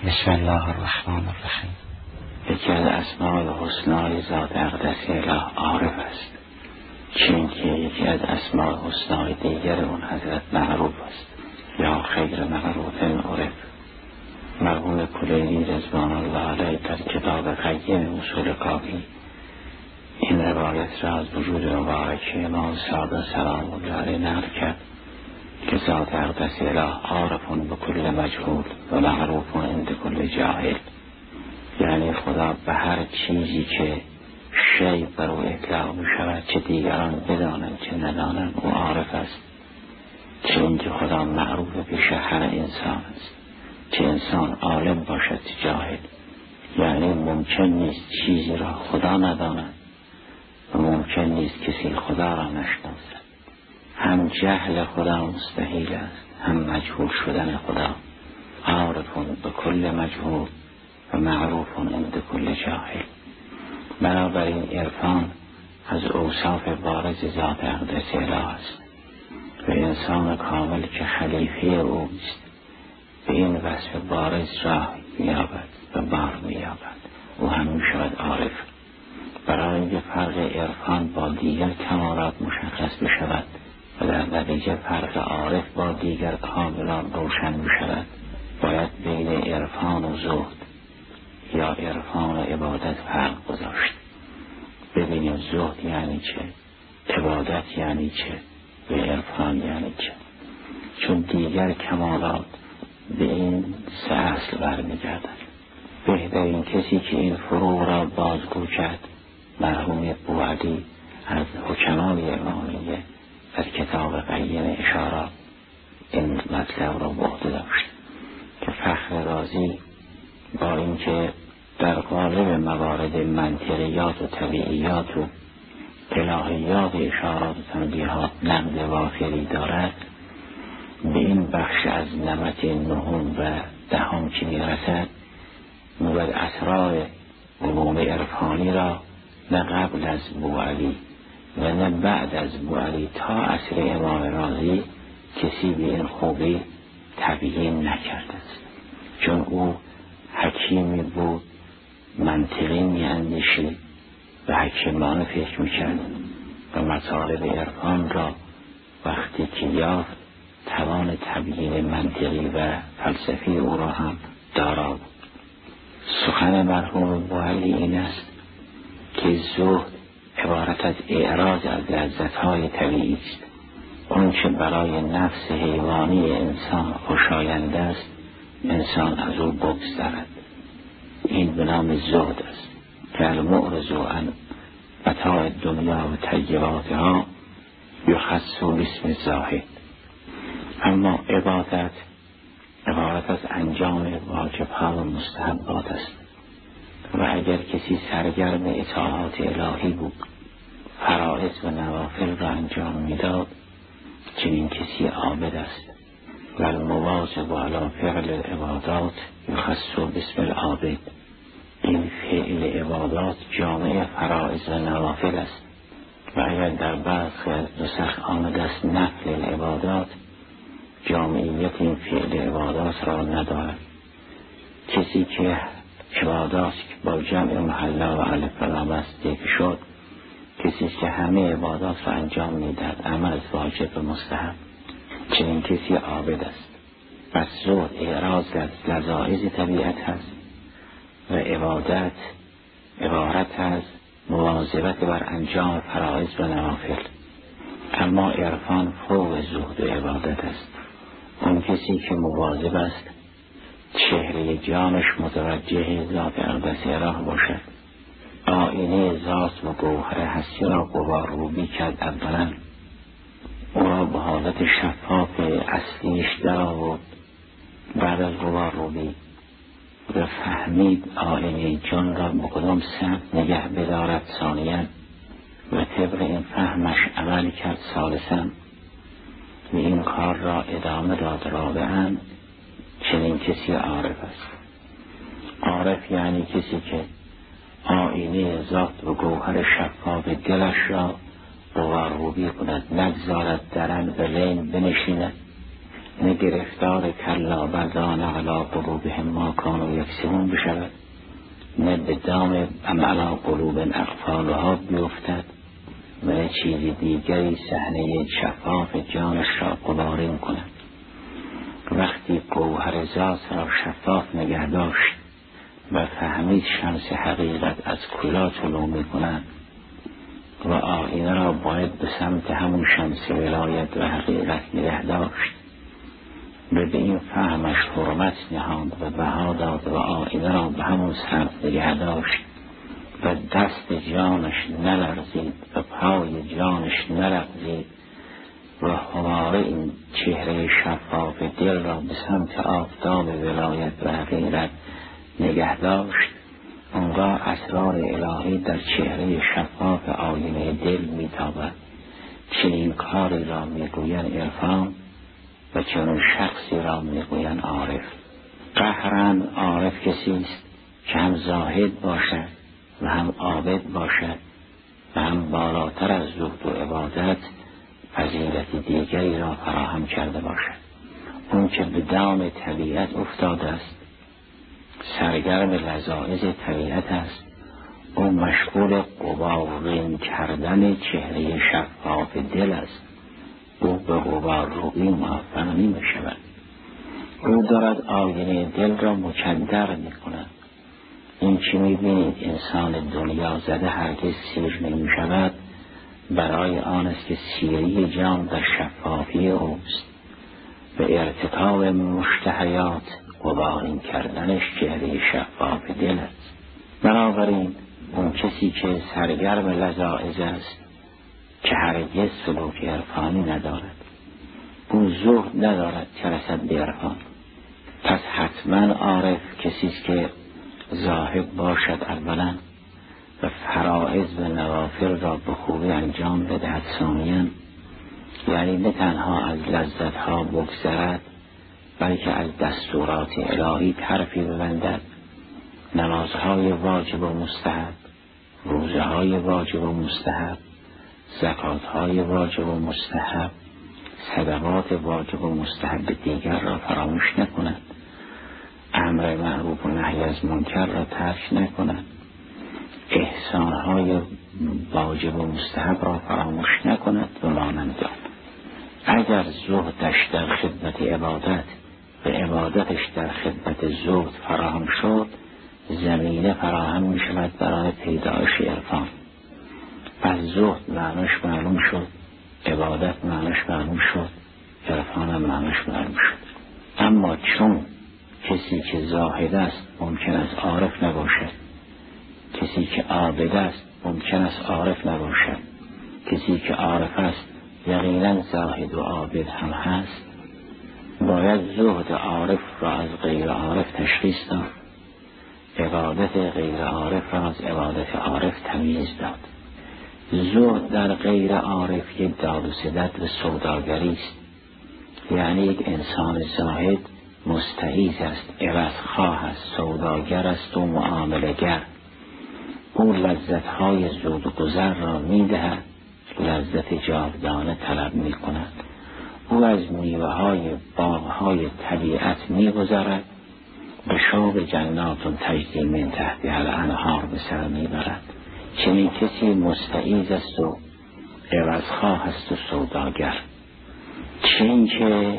بسم الله الرحمن الرحیم. یکی از اسماء الحسنای ذات اقدس اله عارف است، چون که یکی از اسماء الحسنای دیگر اون حضرت معروف است یا خیر معروف عرف. مرحوم کلینی رضوان الله علیه در کتاب قیم اصول کافی این روایت را از وجود مبارک امام صادق سلام الله علیه نقل کرد که ذات اقدس اله عارفون به کل مجهول و معروفون عند کل جاهل. یعنی خدا به هر چیزی که شیء بر او اطلاق می شود چه دیگران بدانند چه ندانند او عارف است. چه اینکه خدا معروف پیش هر انسان است، چه انسان عالم باشد چه جاهل. یعنی ممکن نیست چیزی را خدا نداند و ممکن نیست کسی خدا را نشناسد. هم جهل خدا مستحیل است، هم مجهول شدن خدا. عارفون به کل مجهول و معروفون عند کل جاهل. بنابراین عرفان از اوصاف بارز ذات اقدس اله است و انسان کامل که خلیفه اوست به این وصف بارز راه می‌یابد و بار می‌یابد، او هم می‌شود عارف. برای اینکه فرق عرفان با دیگر کمالات مشخص بشود و در نتیجه فرق عارف با دیگر کاملات روشن بشود، باید بین عرفان و زهد یا عرفان و عبادت فرق گذاشت. ببینیم زهد یعنی چه، عبادت یعنی چه و عرفان یعنی چه. چون دیگر کمالات به این سه اصل برمیگردند. بهترین کسی که این فروع را بازگو کرد مرحوم بوعلی از حکمای امامیه در کتاب قیم اشارات این مطلب را به عهده داشت که فخر رازی با اینکه در قالب موارد منطقیات و طبیعیات و الهیات اشارات و تنبیهات نقد وافری دارد، به این بخش از نمط نهم و دهم که میرسد باید اسرار علوم عرفانی را نه قبل از بوعلی و نه بعد از بوعلی تا عصر امام رازی کسی به این خوبی تبیین نکرده است. چون او حکیمی بود، منطقی می‌اندیشید و حکیمانه فکر می‌کرد و مطالب عرفان را وقتی که یافت توان تبیین منطقی و فلسفی او را هم دارا بود. سخن مرحوم بوعلی این است که زهد عبارت از اعراض از لذت‌های طبیعی است. اون که برای نفس حیوانی انسان خوشایند است انسان از او بگذرد. این به نام زهد است که المعرض عن متاع دنیا و طیباتها یخص باسم زاهد. اما عبادت عبارت از انجام واجب‌ها و مستحبات است و اگر کسی سرگرم اطاعات الهی بود فرائض و نوافل را انجام میداد چنین کسی عابد است. و المواظب علی فعل العبادات یخص باسم العابد. این فعل عبادات جامعه فرائض و نوافل است و اگر در بعضی از نسخ آمده است نفل العبادات جامعیت این فعل عبادات را ندارد. کسی که عبادات با جمع محلا و الف و لام است ذکر شد کسی که همه عبادات را انجام میدهد عمل واجب و مستحب چنین کسی عابد است. پس زهد اعراض از لذایذ طبیعت است و عبادت عبارت از مواظبت بر انجام فرائض و نوافل. اما عرفان فوق زهد و عبادت است. اون کسی که مواظب است چهره جانش متوجه ذات اقدس اله باشد. آینه ذات و گوهر هستی را غبارروبی کرد. اولا او را به حالت شفاف اصلیش در آورد. بعد از غبارروبی و فهمید آینه جان را به کدام سمت نگه بدارد ثانیاً و طبق این فهمش عمل کرد ثالثاً و این کار را ادامه داد رابعاً. چنین کسی عارف است. عارف یعنی کسی که آینه ذات و گوهر شفاف دلش را غبارروبی کند، نگذارد درن و لین بنشیند نه گرفتار کلا بردان علی قلوبهم ما کانوا یکسبون بشود، نه به دام علی قلوب اقفالها بیفتد و نه چیزی دیگری صحنه شفاف جانش را غبارین کند. وقتی گوهر ذات را شفاف نگه داشت و فهمید شمس حقیقت از کجا طلوع می‌کند و آینه را باید به سمت همون شمس ولایت و حقیقت نگه داشت و به این فهمش حرمت نهاد و بها داد و آینه را به همون سمت نگه داشت و دست جانش نلرزید و پای جانش نلغزید و هماره این چهره شفاف دل را به سمت آفتاب ولایت و حقیقت نگه داشت، اونگاه اسرار الهی در چهره شفاف آینه دل میتابد. چنین کاری را میگویند عرفان و چنین شخصی را میگویند عارف. قهرن عارف کسی است که هم زاهد باشد و هم عابد باشد و هم بالاتر از زهد و عبادت فضیلت دیگری را فراهم کرده باشد. اون که به دام طبیعت افتاده است، سرگرم لذایذ طبیعت است، او مشغول غبارین کردن چهره شفاف دل است. او به غبار روی موفق نمی شود. او دارد آینه دل را مکدر می کند. این چی می بینید انسان دنیا زده هرگز سیر نمی شود، برای آن است که سیری جان در شفافی اوست و ارتکاب مشتهیات غبارین کردنش چهره شفاف دل است. بنابراین اون کسی که سرگرم لذایذ است که هرگز سلوک عرفانی ندارد، او زهد ندارد که رسد به عرفان. پس حتما عارف کسی است که زاهد باشد اولا و فرائض و نوافل را به خوبی انجام بدهد ثانیاً، یعنی نه تنها از لذتها بگذرد بلکه از دستورات الهی طرفی ببندد، نمازهای واجب و مستحب، روزههای واجب و مستحب، زکاتهای واجب و مستحب، صدقات واجب و مستحب دیگر را فراموش نکند، امر معروف و نهی از منکر را ترک نکند، احسانهای واجب و مستحب را فراموش نکند و مانند آن. اگر زهدش در خدمت عبادت و عبادتش در خدمت زهد فراهم شد، زمینه فراهم می شود برای پیدایش عرفان. پس زهد معناش معلوم شد، عبادت معناش معلوم شد، عرفان هم معناش معلوم شد. اما چون کسی که زاهد است ممکن است عارف نباشد، کسی که عابد است ممکن است عارف نباشد، کسی که عارف است یقینا زاهد و عابد هم هست، باید زهد عارف را از غیر عارف تشخیص داد، عبادت غیر عارف را از عبادت عارف تمییز داد. زهد در غیر عارف یک داد و ستد و سوداگری است، یعنی یک انسان زاهد مستعیض است، عوضخواه است، سوداگر است و معامله‌گر. او لذتهای زود و گذر را می‌دهد، لذت جاودانه طلب می‌کند. او از میوه‌های باغ‌های طبیعت می‌گذرد، به شوق جنات تجری من تحتها الانهار به سر می‌برد. چنین کسی مستعیض است و عوضخواه است و سوداگر. چنین که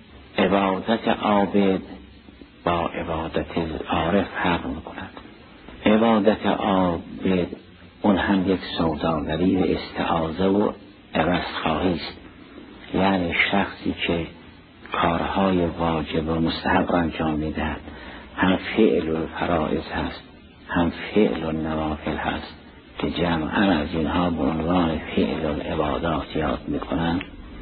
عبادت عابد با عبادت عارف فرق می‌کند. عبادت عابد اون هم یک سوداگری و استعاضه و عوضخواهی است، یعنی شخصی که کارهای واجب و مستحب را انجام می‌دهد، هم فعل و فرائض هست هم فعل و نوافل هست که جمعاً از اینها به عنوان فعل و عبادات یاد می‌کنند.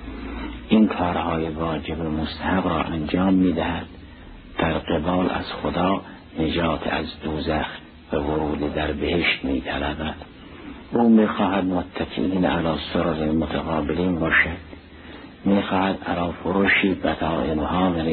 این کارهای واجب و مستحب را انجام می‌دهد، در قبال از خدا نجات از دوزخ و ورود در بهشت می‌طلبد. او می‌خواهد متکئین علی سرر متقابلین باشد، می‌خواهد علی فروشی بطائنها من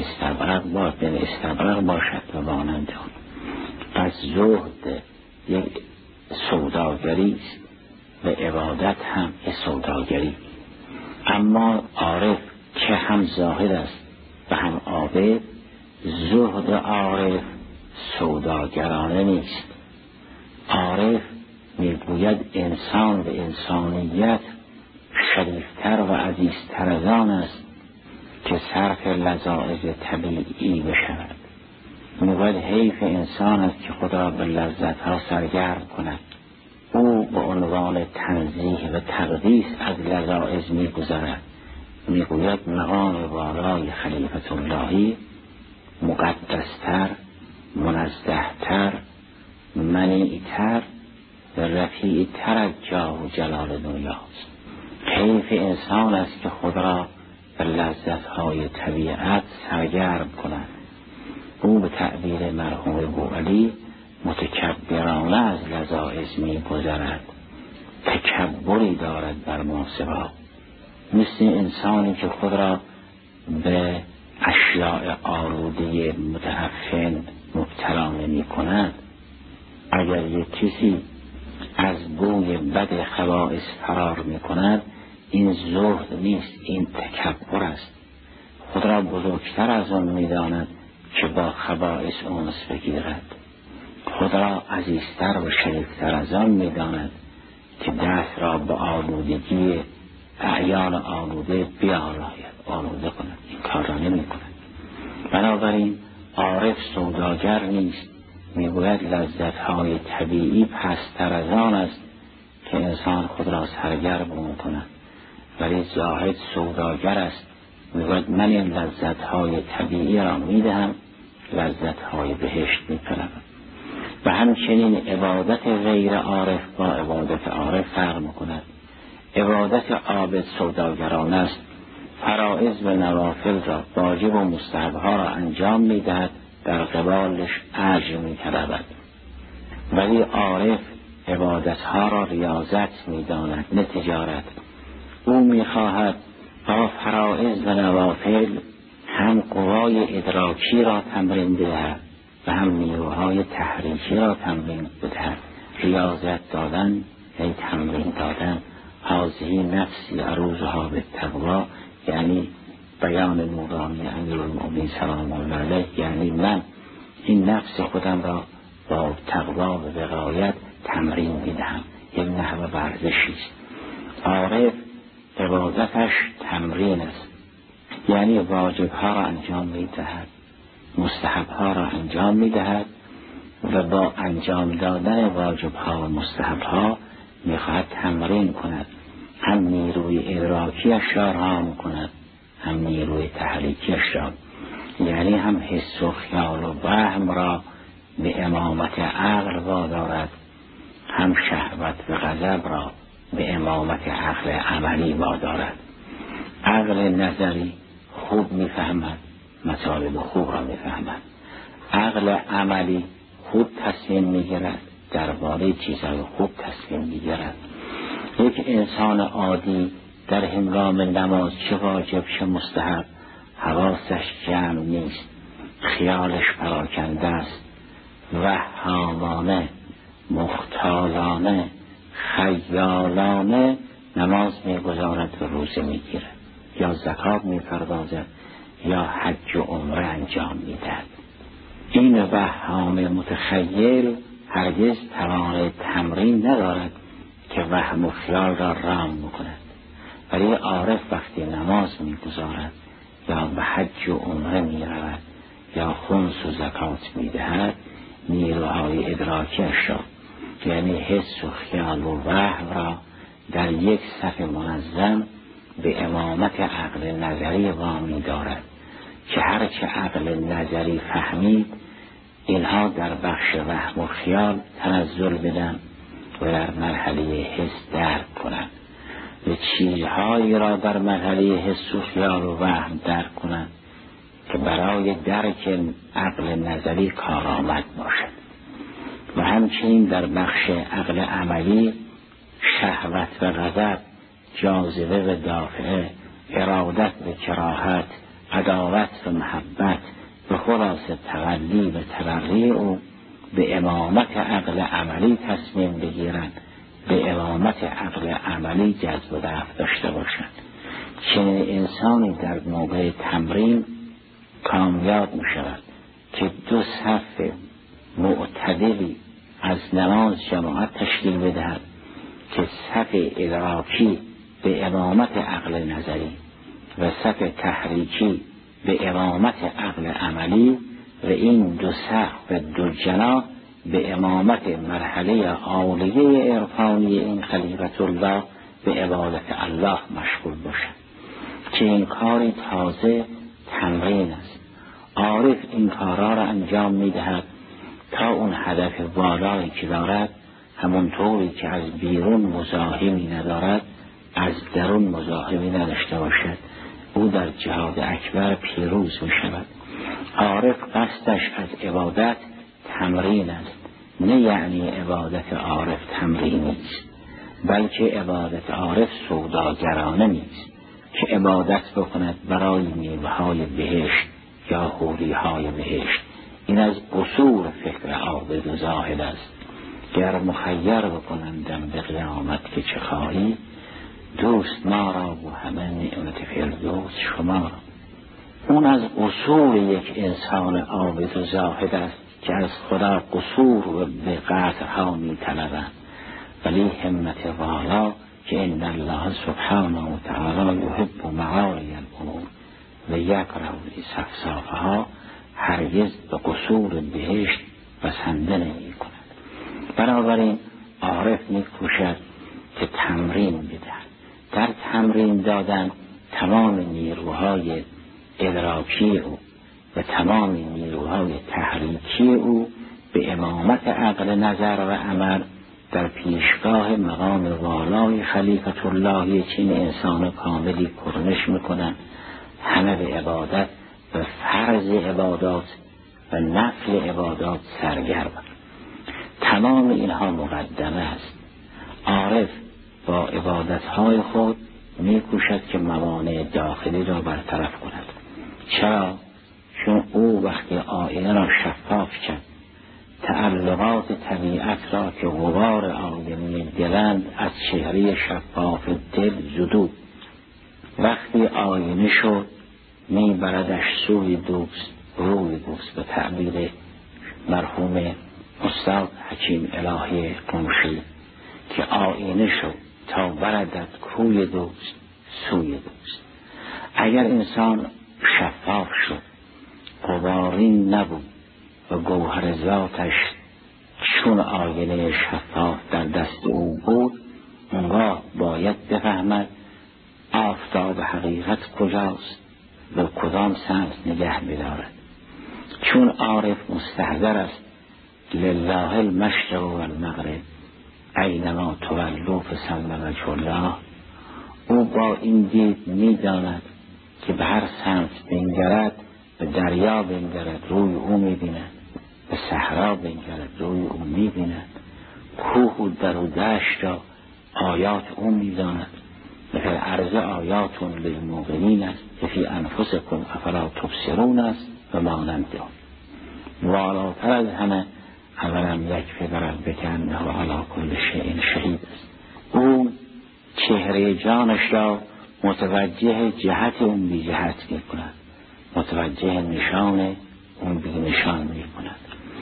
استبرق باشد و مانند آن. پس زهد یک سوداگری است و عبادت هم یک سوداگری. اما عارف که هم زاهد است و هم عابد، زهد عارف سوداگرانه نیست. عارف میگوید انسان به انسانیت شریفتر و عزیزتر از آن است که صرف لذائذ طبیعی بشود. میگوید حیف انسان است که خود را به لذتها سرگرم کند. او به عنوان تنزیه و تقدیس از لذائذ میگذرد. میگوید مقام والای خلیفة اللهی مقدستر، منزهتر، منیعتر و رفیعتر از جاه و جلال دنیاست. حیف انسان است که خود را به لذتهای طبیعت سرگرم کند. او به تعبیر مرحوم بوعلی متکبرانه از لذائذ می‌گذرد، تکبری دارد بر ما سوا. مثل انسانی که خود را به اشیاء آلوده متعفن مبتلا نمی‌کند. اگر یک کسی از بوی بد خبائث فرار می‌کند، این زهد نیست، این تکبر است. خود را بزرگتر از آن می‌داند که با خبائث انس بگیرد. خود را عزیزتر و شریفتر از آن می‌داند که دست را به آلودگی اعیان آلوده بیالاید، آلوده کند. این کار را نمی‌کند. بنابراین عارف سوداگر نیست. میگوید لذت‌های طبیعی پستر از آن است که انسان خود را سرگرم کند، ولی زاهد سوداگر است. میگوید من این لذت‌های طبیعی را میدهم، لذت‌های بهشت می‌طلبم. و همچنین عبادت غیر عارف با عبادت عارف فرق می‌کند. عبادت عابد سوداگرانه است، فرائض و نوافل را، واجب و مستحب‌ها را انجام می‌دهد، در قبالش اجر می‌طلبد. ولی عارف عبادت‌ها را ریاضت می‌داند، نه تجارت. او می‌خواهد با فرائض و نوافل هم قوای ادراکی را تمرین بدهد و هم نیروهای تحریکی را تمرین بدهد. ریاضت دادن یعنی تمرین دادن. هذه نفسی عروضها بالتقوا، یعنی بیان نورانی امیرالمؤمنین سلام الله علیه، یعنی من این نفس خودم را با تقوا و وقایت تمرین میدهم. یک نحو ورزشی است. عارف عبادتش تمرین است، یعنی واجبها را انجام میدهد، مستحبها را انجام میدهد و با انجام دادن واجبها و مستحبها میخواهد تمرین کند. هم نیروی ادراکیش را رام کند، هم نیروی تحریکیش را، یعنی هم حس و خیال و وهم را به امامت عقل وادارد، هم شهوت و غضب را به امامت عقل عملی وادارد. عقل نظری خوب میفهمد، مطالب خوب را میفهمد. عقل عملی خوب تصمیم میگیرد، درباره چیزهای خوب تصمیم میگیرد. یک انسان عادی در هنگام نماز چه واجب چه مستحب حواسش جمع نیست، خیالش پراکنده است، وهمانه، مختالانه، خیالانه نماز میگذارد و روزه میگیرد، یا زکات میپردازد یا حج و عمره انجام میدهد. این وهام متخیل هرگز توان تمرین ندارد که وهم و خیال را رام بکند. ولی عارف وقتی نماز میگذارد یا به حج و عمره میرود یا خمس و زکات میدهد، نیروهای ادراکیش را، یعنی حس و خیال و وهم را در یک صف منظم به امامت عقل نظری وامی دارد که هرچه عقل نظری فهمید اینها در بخش وهم و خیال تنزل بدن و در مرحله حس درک کنند و چیزهایی را در مرحله حس و خیال و وهم درک کنند که برای درک عقل نظری کارآمد باشد. و همچنین در بخش عقل عملی شهوت و غضب، جاذبه و دافعه، ارادت و کراهت، عداوت و محبت به خلاصه تولی و تبری او به امامت عقل عملی تصمیم بگیرند، به امامت عقل عملی جذب و دفع داشته باشند. چنین انسانی در موقع تمرین کامیاب می شود که دو صف معتدلی از نماز جماعت تشکیل بدهد که صف ادراکی به امامت عقل نظری و صف تحریکی به امامت عقل عملی و این دو صف و دو جناح به امامت مرحله عالیه عرفانی این خلیفة الله به عبادت الله مشغول باشد که این کاری تازه تمرین است. عارف این کارها را انجام میدهد تا اون هدف والایی که دارد همونطوری که از بیرون مزاحمی ندارد از درون مزاحمی نداشته باشد، او در جهاد اکبر پیروز می شود. عارف قصدش از عبادت تمرین است، نه یعنی عبادت عارف تمرین نیست، بلکه عبادت عارف سوداگرانه نیست که عبادت بکند برای میوه‌های بهشت یا حوری‌های بهشت. این از قصور فکر عابد و زاهد است. گر مخیر بکنندم به قیامت که چه خواهی، دوست ما را و همه نعمت فردوس شما را. اون از قصور یک انسان عابد و زاهد است که از خدا قصور و به قطعها می طلبند، ولی همت والا که ان الله سبحانه و تعالی یحب معالی الامور و یکره صفصافها هرگز به قصور بهشت بسنده نمی کند. بنابراین عارف می کوشد که تمرین بدهد. در تمرین دادن تمام نیروهای ادراکی او و تمام نیروهای تحریکی او به امامت عقل نظر و عمل در پیشگاه مقام والای خلیفة الله چین انسان کاملی کرنش میکنند. همه به عبادت و فرض عبادات و نفل عبادات سرگرم. تمام اینها مقدمه است. عارف با عبادتهای خود میکوشد که موانع داخلی را برطرف کند. چرا؟ چون او وقتی آینه را شفاف کرد، تعلقات طبیعت را که غبار آدمی دلند از چهره شفاف دل زدود. وقتی آینه شد میبردش سوی دوست، روی دوست، به تعبیر مرحوم استاد حکیم الهی قمشی که آینه شد تا بردد کوی دوست، سوی دوست. اگر انسان شفاف شد، غبارین نبود و گوهر ذاتش چون آینه شفاف در دست او بود، اونگاه باید بفهمد آفتاب حقیقت کجاست و کدام سمت نگه بدارد. چون عارف مستحضر است لله المشرق و المغرب اینما تولوا فثم وجه الله، او با این دید میداند که به هر سمت بنگرد، به دریا بنگرد روی او میبیند، به صحرا بنگرد روی او میبیند، کوه و در و دشت را آیات او میداند. فی الارض آیات للموقنین است که فی انفسکم افلا تبصرون است و مانند آن. والاتر از همه اولم یکفی بربک انه علی کل شیء شهید است. او چهره جانش را متوجه جهت اون بی جهت می کند، متوجه نشان اون بی نشان می کند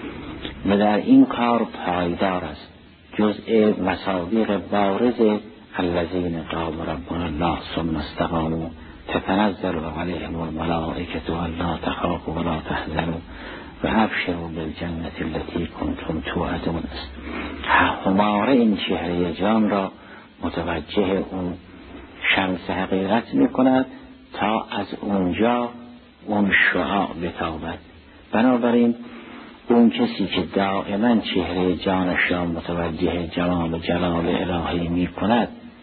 و در این کار پایدار است. جزء مصادیق بارز الذین قالوا ربنا الله ثم استقاموا تتنزل علیهم الملائکة الا تخافوا ولا تحزنوا و ابشروا بالجنة التي کنتم توعدون است. هماره این چهره جان را متوجه اون شمس حقیقت می کند تا از اونجا اون شعاع بتابد. بنابراین اون کسی که دائما چهره جانش را متوجه جمال و جلال الهی می کند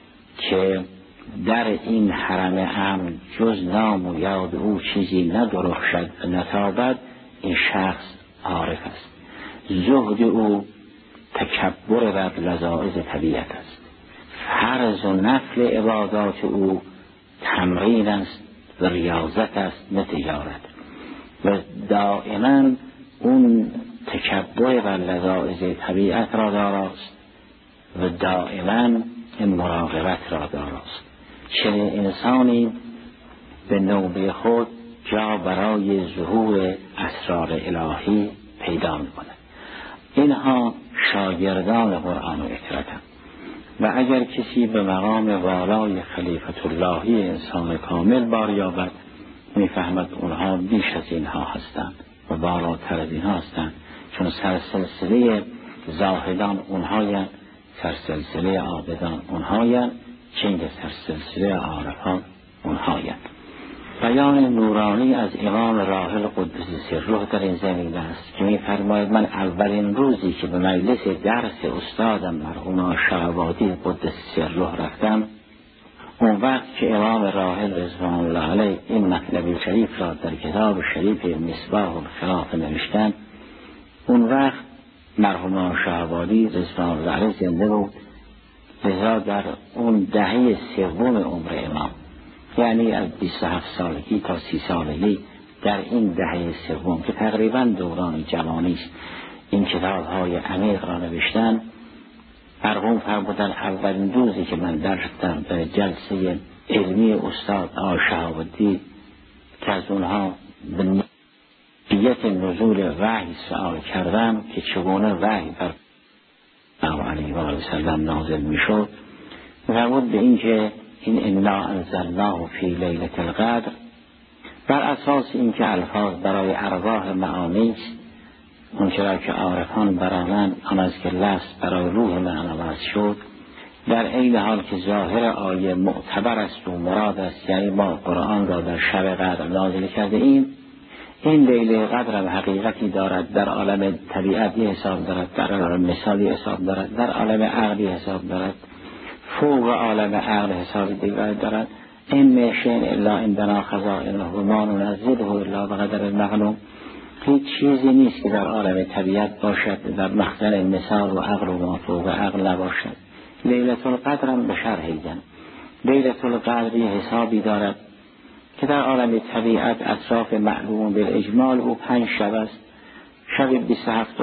که در این حرم امن جز نام و یاد او چیزی ندرخشد و نتابد، این شخص عارف است. زهد او تکبر بر لذائذ طبیعت است. فرض و نفل عبادات او تمرین است و ریاضت است، نه تجارت. و دائما اون تکبر بر لذائذ طبیعت را داراست و دائما این مراقبت را داراست. چنین انسانی به نوبه خود جا برای ظهور اسرار الهی پیدا میکنه. اینها شاگردان قرآن و اطرتن و اگر کسی به مقام والای خلیفت اللهی انسان کامل بار یابد میفهمد اونها بیش از اینها هستند و بالاتر از اینها هستند، چون سرسلسله زاهدان اونهایند، سرسلسله عابدان اونهایند، چنگ سرسلسله عارفان اونهایند. بیان نورانی از امام راحل قدس سره در این زمین است که می‌فرماید من اولین روزی که به مجلس درس استادم مرحوم شهابادی قدس سره رفتم، اون وقت که امام راحل رضوان الله علیه این مطلب شریف را در کتاب شریف مصباح الخلاف نوشتند، اون وقت مرحوم شهابادی رضوان الله علیه زنده بود. لذا در اون دهه سوم عمر امام، یعنی از 27 سالگی تا 30 سالگی، در این دهه سوم که تقریبا دوران جوانی است، این کتاب‌های عمیق را نوشتن. مرحوم فرمودن اولین روزی که من درستم در جلسه علمی استاد شهابادی که از اونها به نیت نزول وحی سوال کردم که چگونه وحی بر علیه و آله وسلم نازل میشد، فرمود به این که این انا انزلناه فی لیلة القدر بر اساس اینکه الفاظ برای ارواح معانی است، اون چرا که عارفان برانند آن است که لفظ برای روح معنوس شد، در این حال که ظاهر آیه معتبر است و مراد است، یعنی ما قرآن را در شب قدر نازل کرده ایم. این لیله قدر هم حقیقتی دارد، در عالم طبیعتی حساب دارد، در عالم مثالی حساب دارد، در عالم عقلی حساب دارد، فوق عالم عقل حساب دیگر دارد. این مشین الا عندنا خزائنه و ما ننزله الا بقدر معلوم. هیچ چیزی نیست که در عالم طبیعت باشد در مخزن مثال و عقل و ما فوق عقل نباشد. لیلة القدر هم به شرح ایدن. لیلة القدر حسابی دارد که در عالم طبیعت اطراف معلوم بالاجمال او 5 شب است. شب 27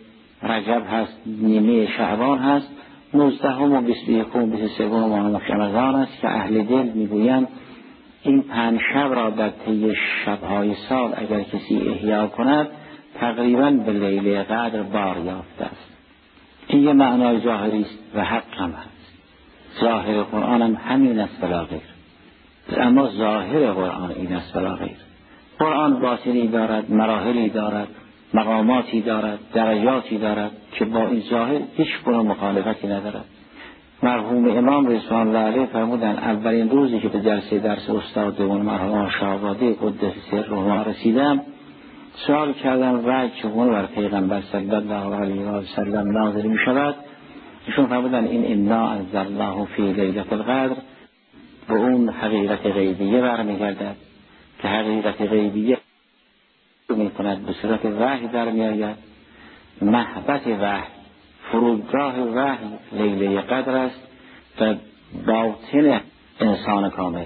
رجب هست، نیمه شعبان هست، 19 و 21 و 23 ماه رمضان است که اهل دل میگویند این 5 شب را در طی شبهای سال اگر کسی احیا کند تقریبا به لیله قدر بار یافته است. این یه معنای ظاهری است و حق هم هست. ظاهر قرآن هم همین است بلا غیر، اما ظاهر قرآن این است بلا غیر. قرآن باطنی دارد، مراحلی دارد، مقاماتی دارد، درجاتی دارد که با این ظاهر هیچ گونه مخالفتی ندارد. مرحوم امام رضوان الله علیه فرمودن اولین روزی که به جلسه درس استاد مرحوم شهابادی قدس سره رسیدم، سوال کردم وحی چگونه بر پیغمبر صلی الله علیه و سلم نازل می شود. ایشون فرمودن این انا انزلناه فی لیلة القدر به اون حقیقت غیبیه برمیگردد که حقیقت غیبیه می کند به صورت وحی در می آید. محبت وحی، فرودگاه وحی لیله قدر است و باطن انسان کامل،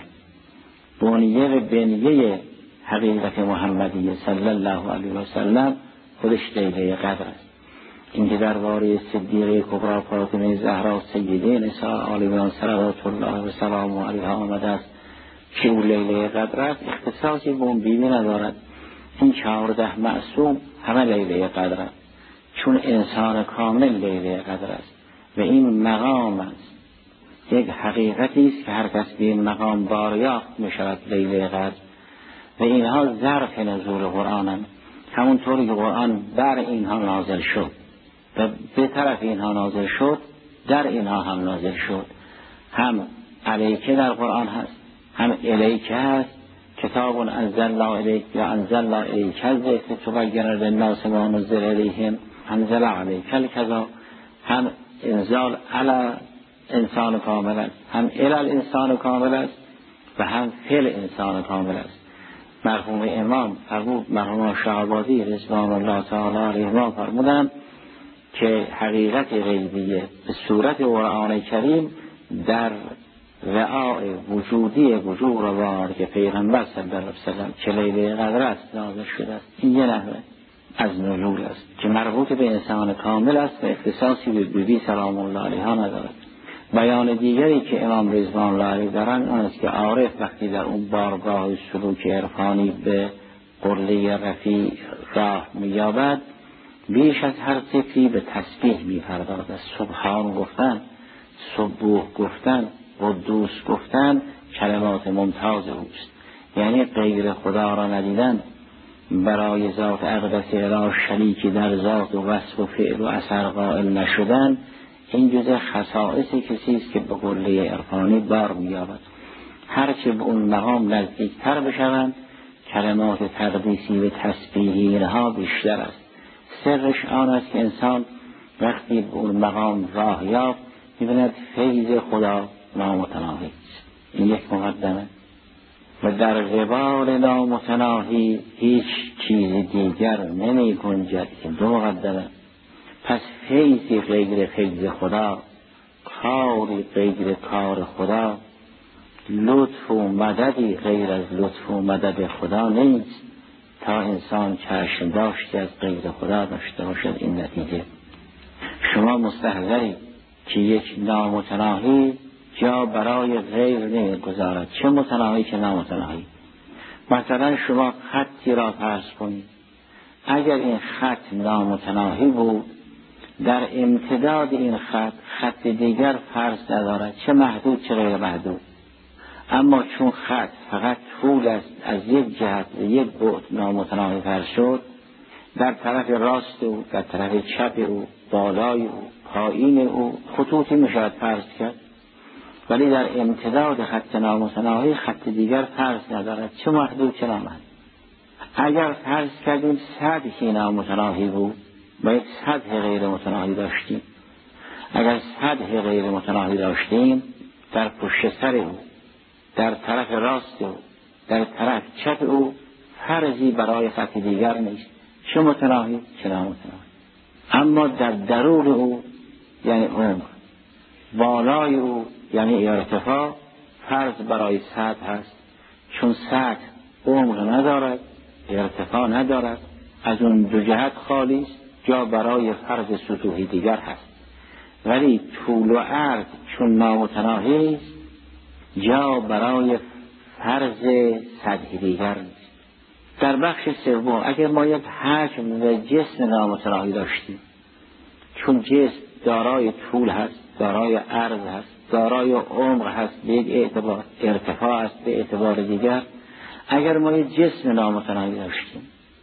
بنیه و بنیه حقیقت محمدیه صلی الله علیه و سلم خودش لیله قدر است. اینکه درباره صدیقه کبری فاطمه زهرا سیده نساء عالمین صلوات الله و سلام علیها آمده است که او لیله قدر است، اختصاصی به اون بیوی ندارد. این 14 معصوم همه لیله قدر است، چون انسان کامل لیله قدر است و این مقام است، یک حقیقتی است که هر کس به این مقام باریافت می شود لیله قدر. و اینها ظرف نزول قرآن، همونطوری که قرآن بر اینها نازل شد و به طرف اینها نازل شد، در اینها هم نازل شد. هم علیکه در قرآن هست، هم الیکه هست، کتاب انزلنا الیک یا انزلنا الیک الذکر لتبین للناس ما نزل الیهم انزل علیک الکذا. هم انزال علی انسان کامل است، هم الی الانسان کامل است و هم فعل انسان کامل است. مرحوم امام فرمود، مرحوم شهابادی رضوان الله تعالی علیهما فرمودند که حقیقت غیبیه به صورت قرآن کریم در رعاع وجودی وجود روان که پیغمبر صلی الله علیه وسلم که لیله قدر است نازل شده است. این یه نحوه از نزول است که مربوط به انسان کامل است و اختصاصی به بیبی سلام الله علیها ندارد. بیان دیگری که امام رضوان الله علیه دارن آن است که عارف وقتی در اون بارگاه سلوک عرفانی به قله رفیع راه می‌یابد، بیش از هر طفلی به تسبیح می‌پردازد. سبحان گفتن، سبوح گفتن، قدوس گفتن کلمات ممتاز اوست. یعنی غیر خدا را ندیدن، برای ذات اقدس اله شریکی در ذات و وصف و فعل و اثر قائل نشدن، این جزء خصائص کسی است که به قله عرفانی بار می‌یابد. هرچه به اون مقام نزدیکتر بشوند، کلمات تقدیسی و تسبیحی اینها بیشتر است. سرش آن است که انسان وقتی به اون مقام راه یافت می‌بیند فیض خدا نامتناهی است. این یک مقدمه. و در قبال نامتناهی هیچ چیز دیگر نمی گنجد که دو مقدمه. پس فیضی غیر فیض خدا، کاری غیر کار خدا، لطف و مددی غیر از لطف و مدد خدا نیست تا انسان چشم داشتی از غیر خدا داشته باشد. این نتیجه شما مستحضری که یک نامتناهی جا برای غیر نمیگذارد، چه متناهی چه نامتناهی. مثلا شما خطی را فرض کنید، اگر این خط نامتناهی بود، در امتداد این خط دیگر فرض ندارد، چه محدود چه غیر محدود. اما چون خط فقط طول است، از یک جهت و یک بعد نامتناهی فرض شد، در طرف راست او، در طرف چپ او، بالای او، پایین او خطوطی میشود فرض کرد. ولی در امتداد خط نامتناهی خط دیگر فرض ندارد، چه محدود چه نامحدود. اگر فرض کردیم سطحی نامتناهی بود و یک سطح غیر متناهی داشتیم، اگر سطح غیر متناهی داشتیم، در پشت سر او، در طرف راست او، در طرف چپ او فرضی برای خط دیگر نیست، چه متناهی چه نامتناهی. اما در درون او یعنی عمق، بالای او یعنی ارتفاع فرض برای سطح هست. چون سطح عمق ندارد، ارتفاع ندارد، از اون دو جهت خالی است، جا برای فرض سطوحی دیگر هست. ولی طول و عرض چون نامتناهی است، جا برای فرض سطحی دیگر نیست. در بخش سوم اگر ما یک حجم و جسم نامتناهی داشتیم، چون جسم دارای طول هست، دارای عرض هست، دارای عمق هست به یک اعتبار، ارتفاع هست به اعتبار دیگر، اگر ما یک جسم نامتناهی داشتیم،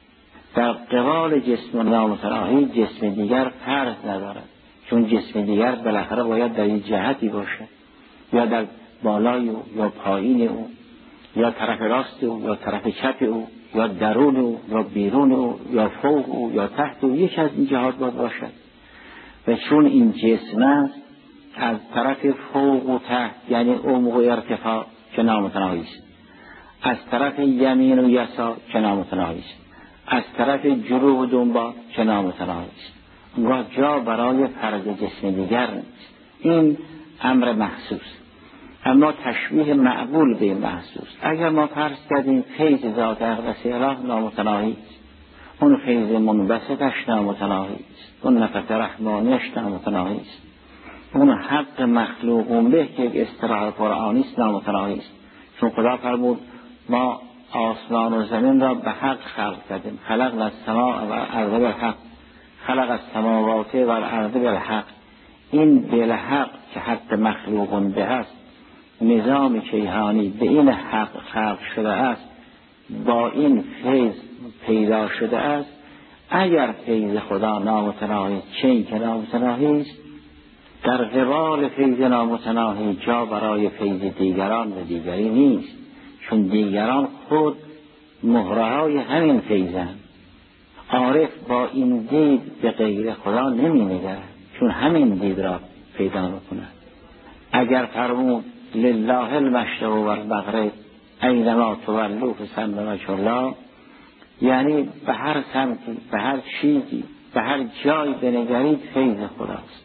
در قبال جسم نامتناهی جسم دیگر فرض ندارد، چون جسم دیگر بالاخره باید در یک جهتی باشه، یا در بالای او یا پایین او، یا طرف راست او یا طرف چپ او، یا درون او یا بیرون او، یا فوق او یا تحت او، یک از این جهات باید باشد. و چون این جسم است، از طرف فوق و تحت یعنی عمق و ارتفاع که نامتناهی است، از طرف یمین و یسار که نامتناهی است، از طرف جلو و دنبال که نامتناهی است، اونگاه جا برای فرض جسم دیگر نیست. این امر محسوس. اما تشبیه معقول به این محسوس. اگر ما فرض کردیم فیض ذات اقدس اله نامتناهی است، اون فیض منبسطش نامتناهی است، اون نفس رحمانیش نامتناهی است، اون حق مخلوقون به که یک اصطلاح قرآنی است نامتناهی است. چون خدا فرمود ما آسمان و زمین را به حق خلق کردیم، خلق السماء و الارض بالحق، خلق السماوات و الارض بالحق. این بالحق که حق مخلوقون به است، نظام کیهانی به این حق خلق شده است، با این فیض پیدا شده است. اگر فیض خدا نامتناهی چه این که نامتناهی است، در قبال فیض نامتناهی جا برای فیض دیگران و دیگری نیست، چون دیگران خود مهرهای همین فیضند. عارف با این دید به غیر خدا نمی نگرد، چون همین دید را پیدا می‌کند. اگر فرمود لله المشرق و المغرب اینما تولوا فثم وجه الله، یعنی به هر سمتی، به هر چیزی، به هر جایی بنگرید فیض خداست.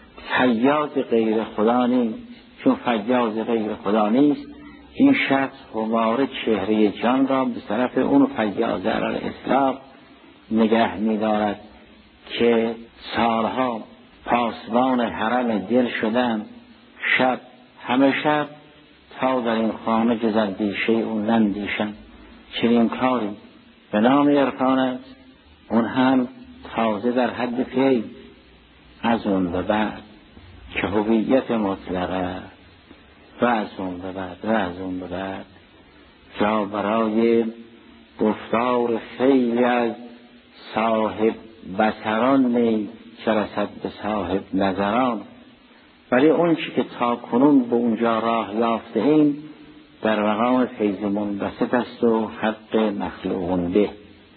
فیاض غیر خدا نیست. چون فیاض غیر خدا نیست، این شخص خمار چهره جان را به طرف اون فیاض علی الاطلاق نگه می‌دارد که سالها پاسبان حرم دل شدن، شب همه شب تا در این خانه جز اندیشه او نندیشم. چنین کاری به نام عرفان است، اون هم تازه در حد فیض. از اون به بعد که هویت مطلقه و از اون به بعد جا برای گفتار خیلی از صاحب بصران نیست که رسد به صاحب نظران. ولی اون چی که تا کنون به اونجا راه یافته ایم در مقام فیض منبسط است و حق مخلوقون به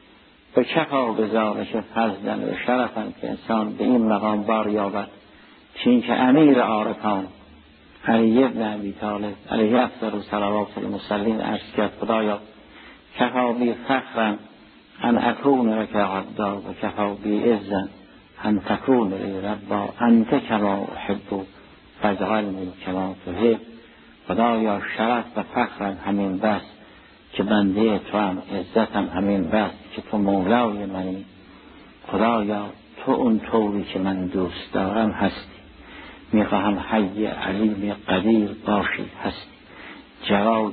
کفا بذالک فضلا و شرفا که انسان به این مقام بار یابد. چین که امیر عارفان علی بن ابی طالب علیه افضل صلوات المرسلین عرض کرد خدایا کفا بی فخرا ان اکون لک عبدا و کفا بی عزا ان تکون لی ربا انت کما احب فاجعلنی کما تحب. خدایا شرف و فخرم همین بس که بنده تو هم، عزتم همین بس که تو مولای منی. خدایا تو اون طوری که من دوست دارم هستی. میخواهم حی علیم قدیر باشی هستی، جواد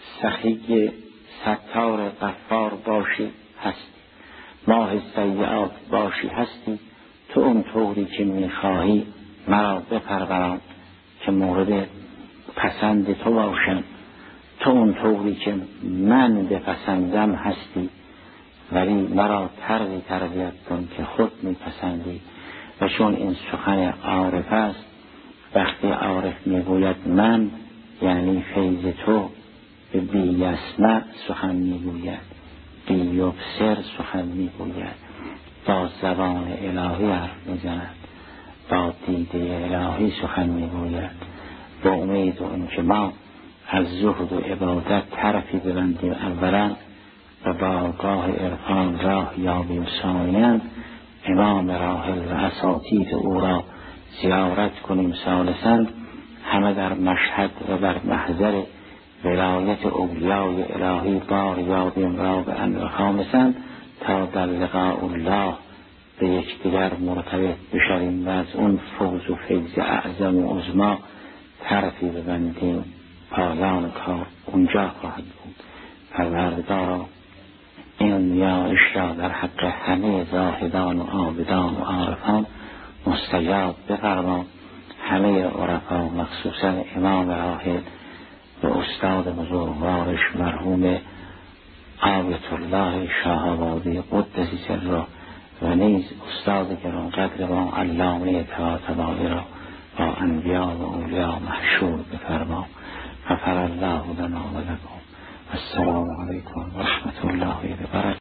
سخی ستار غفار باشی هستی، ماه سیئات باشی هستی. تو اون طوری که میخواهی مرا بپروران که مورد پسند تو باشم. تو اون طوری که من بپسندم هستی، ولی مرا طرزی تربیت کن که خود میپسندی. و چون این سخن عارف است، وقتی عارف میگوید من یعنی فیض تو، به بی یسمع سخن میگوید، بی یبصر سخن میگوید، با زبان الهی حرف میزند، با دیده الهی سخن میگوید. با امید و اینکه ما از زهد و عبادت طرفی ببندیم اولا و با آگاه عرفان راه یابیم ثانیاً، امام راحل و اساتید او را زیارت کنیم ثالثاً، همه در مشهد و در محضر ولایت اولیای الهی بار یابیم رابعاً و خامساً، تا در لقاء الله به یکدیگر مرتبط بشویم و از اون فوز و فیض اعظم و عظما طرفی ببندیم. پایان کار اونجا خواهد بود. پروردگارا این نیایش را در حق همه زاهدان و عابدان و عارفان مستجاب بفرما. همه عرفا مخصوصا امام راحل و استاد بزرگوارش مرحوم آیت الله شاه‌آبادی قدس سره و نیز استاد گرانقدر ما علامه طباطبایی را با انبیا و اولیا محشور بفرما. غفر الله لنا و لکم. السلام علیکم و رحمت الله و برکاته.